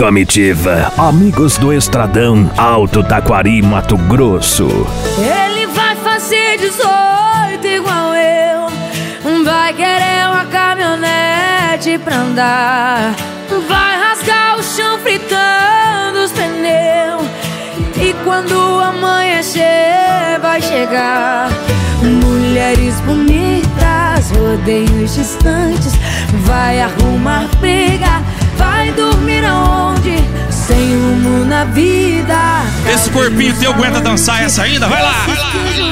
comitiva, amigos do Estradão, Alto Taquari, Mato Grosso. Ele vai fazer 18 igual eu, vai querer uma caminhonete pra andar, vai rasgar o chão fritando os pneus, e quando amanhecer vai chegar. Mulheres bonitas, rodeios distantes, vai arrumar briga, vai dormir aonde? Sem rumo na vida. Esse corpinho teu aguenta dançar essa ainda? Vai lá, vai lá, vai lá.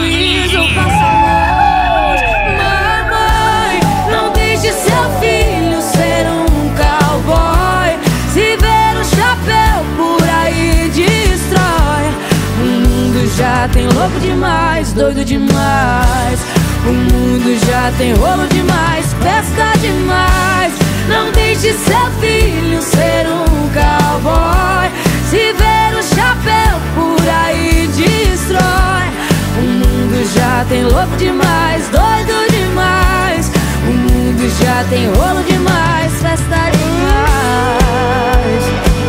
Mamãe, não deixe seu filho ser um cowboy. Se ver um chapéu por aí destrói. O mundo já tem louco demais, doido demais. O mundo já tem rolo demais, festa demais. Não deixe seu filho ser um cowboy. Se ver um chapéu por aí destrói. O mundo já tem louco demais, doido demais. O mundo já tem rolo demais, festa demais.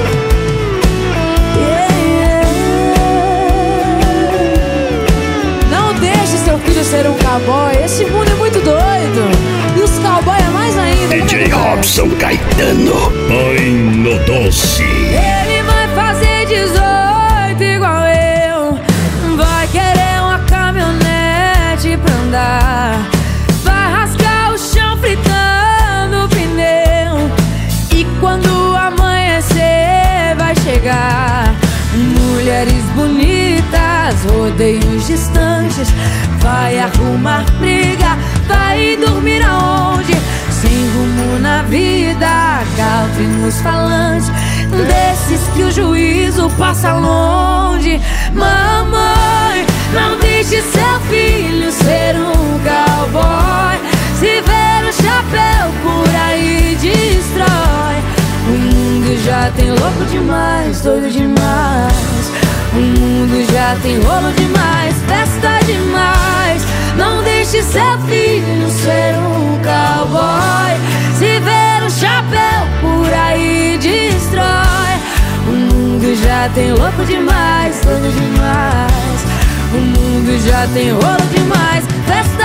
Não deixe seu filho ser um cowboy. Esse mundo é muito doido. E os cowboy é mais ainda. DJ Robson Caetano, põe no doce. Ele vai fazer 18 igual eu, vai querer uma caminhonete pra andar, vai rasgar o chão fritando o pneu, e quando amanhecer vai chegar. Mulheres bonitas, rodeios distantes, vai arrumar briga, vai dormir aonde? Sem rumo na vida, calve nos falantes, desses que o juízo passa longe. Mamãe, não deixe seu filho ser um cowboy. Se ver um chapéu por aí destrói. O mundo já tem louco demais, doido demais. O mundo já tem rolo demais, festa demais. Não deixe seu filho ser um cowboy. Se ver um chapéu por aí destrói. O mundo já tem louco demais, doido demais. O mundo já tem rolo demais, festa